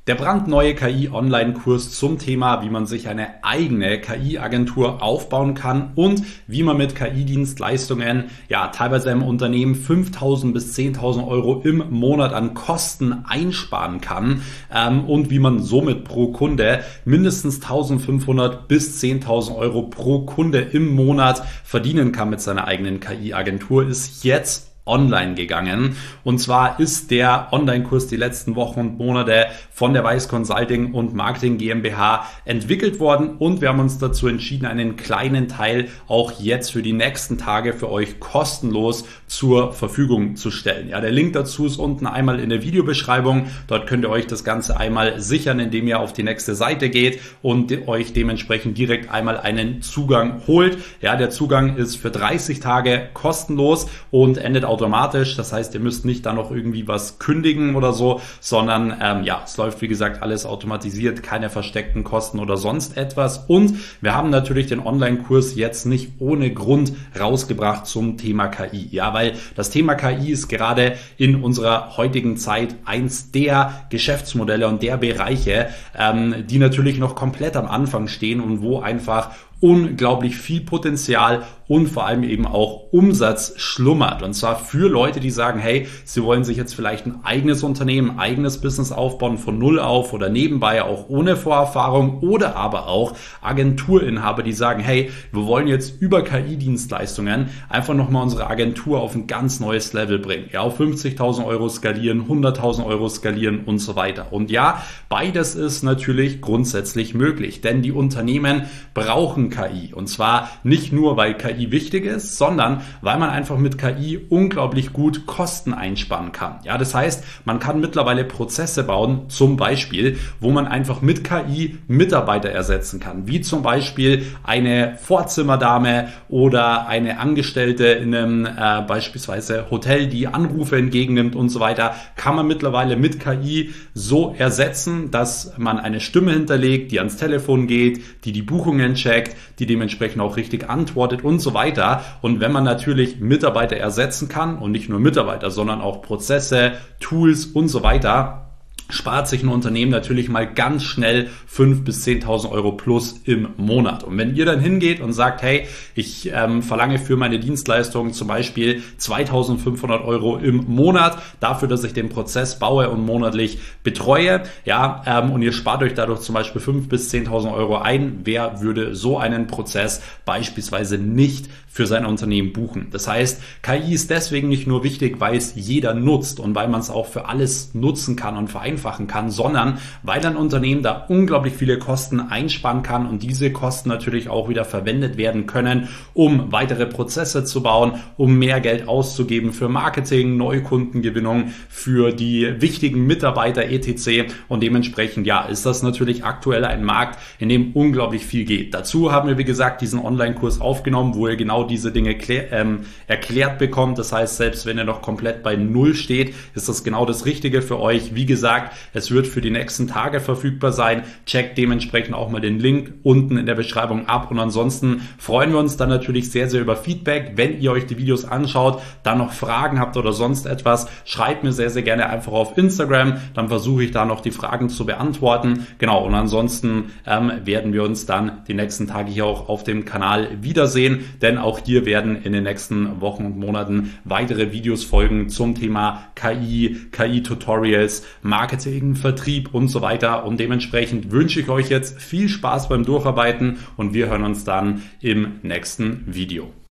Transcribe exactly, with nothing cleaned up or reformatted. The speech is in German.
Der brandneue K I-Online-Kurs zum Thema, wie man sich eine eigene K I-Agentur aufbauen kann und wie man mit K I-Dienstleistungen ja teilweise im Unternehmen fünftausend bis zehntausend Euro im Monat an Kosten einsparen kann ähm, und wie man somit pro Kunde mindestens eintausendfünfhundert bis zehntausend Euro pro Kunde im Monat verdienen kann mit seiner eigenen K I-Agentur, ist jetzt online gegangen. Und zwar ist der Online-Kurs die letzten Wochen und Monate von der Weiß Consulting und Marketing GmbH entwickelt worden und wir haben uns dazu entschieden, einen kleinen Teil auch jetzt für die nächsten Tage für euch kostenlos zur Verfügung zu stellen. Ja, der Link dazu ist unten einmal in der Videobeschreibung. Dort könnt ihr euch das Ganze einmal sichern, indem ihr auf die nächste Seite geht und euch dementsprechend direkt einmal einen Zugang holt. Ja, der Zugang ist für dreißig Tage kostenlos und endet auch automatisch, das heißt, ihr müsst nicht da noch irgendwie was kündigen oder so, sondern ähm, ja, es läuft wie gesagt alles automatisiert, keine versteckten Kosten oder sonst etwas und wir haben natürlich den Online-Kurs jetzt nicht ohne Grund rausgebracht zum Thema K I, ja, weil das Thema K I ist gerade in unserer heutigen Zeit eins der Geschäftsmodelle und der Bereiche, ähm, die natürlich noch komplett am Anfang stehen und wo einfach unglaublich viel Potenzial und vor allem eben auch Umsatz schlummert. Und zwar für Leute, die sagen, hey, sie wollen sich jetzt vielleicht ein eigenes Unternehmen, ein eigenes Business aufbauen von null auf oder nebenbei auch ohne Vorerfahrung oder aber auch Agenturinhaber, die sagen, hey, wir wollen jetzt über K I-Dienstleistungen einfach nochmal unsere Agentur auf ein ganz neues Level bringen. Ja, auf fünfzigtausend Euro skalieren, hunderttausend Euro skalieren und so weiter. Und ja, beides ist natürlich grundsätzlich möglich, denn die Unternehmen brauchen K I. Und zwar nicht nur, weil K I wichtig ist, sondern weil man einfach mit K I unglaublich gut Kosten einsparen kann. Ja, das heißt, man kann mittlerweile Prozesse bauen, zum Beispiel, wo man einfach mit K I Mitarbeiter ersetzen kann, wie zum Beispiel eine Vorzimmerdame oder eine Angestellte in einem äh, beispielsweise Hotel, die Anrufe entgegennimmt und so weiter, kann man mittlerweile mit K I so ersetzen, dass man eine Stimme hinterlegt, die ans Telefon geht, die die Buchungen checkt, die dementsprechend auch richtig antwortet und so weiter. Und wenn man natürlich Mitarbeiter ersetzen kann und nicht nur Mitarbeiter, sondern auch Prozesse, Tools und so weiter, spart sich ein Unternehmen natürlich mal ganz schnell fünftausend bis zehntausend Euro plus im Monat. Und wenn ihr dann hingeht und sagt, hey, ich ähm, verlange für meine Dienstleistung zum Beispiel zweitausendfünfhundert Euro im Monat dafür, dass ich den Prozess baue und monatlich betreue, ja, ähm, und ihr spart euch dadurch zum Beispiel fünftausend bis zehntausend Euro ein, wer würde so einen Prozess beispielsweise nicht für sein Unternehmen buchen? Das heißt, K I ist deswegen nicht nur wichtig, weil es jeder nutzt und weil man es auch für alles nutzen kann und vereinfachen kann, sondern weil ein Unternehmen da unglaublich viele Kosten einsparen kann und diese Kosten natürlich auch wieder verwendet werden können, um weitere Prozesse zu bauen, um mehr Geld auszugeben für Marketing, Neukundengewinnung, für die wichtigen Mitarbeiter et cetera. Und dementsprechend, ja, ist das natürlich aktuell ein Markt, in dem unglaublich viel geht. Dazu haben wir, wie gesagt, diesen Online-Kurs aufgenommen, wo ihr genau diese Dinge klär, ähm, erklärt bekommt. Das heißt, selbst wenn ihr noch komplett bei Null steht, ist das genau das Richtige für euch. Wie gesagt, es wird für die nächsten Tage verfügbar sein. Checkt dementsprechend auch mal den Link unten in der Beschreibung ab. Und ansonsten freuen wir uns dann natürlich sehr, sehr über Feedback. Wenn ihr euch die Videos anschaut, dann noch Fragen habt oder sonst etwas, schreibt mir sehr, sehr gerne einfach auf Instagram. Dann versuche ich da noch die Fragen zu beantworten. Genau, und ansonsten ähm, werden wir uns dann die nächsten Tage hier auch auf dem Kanal wiedersehen. Denn auch hier werden in den nächsten Wochen und Monaten weitere Videos folgen zum Thema K I, K I-Tutorials, Marketing, Vertrieb und so weiter. Und dementsprechend wünsche ich euch jetzt viel Spaß beim Durcharbeiten und wir hören uns dann im nächsten Video.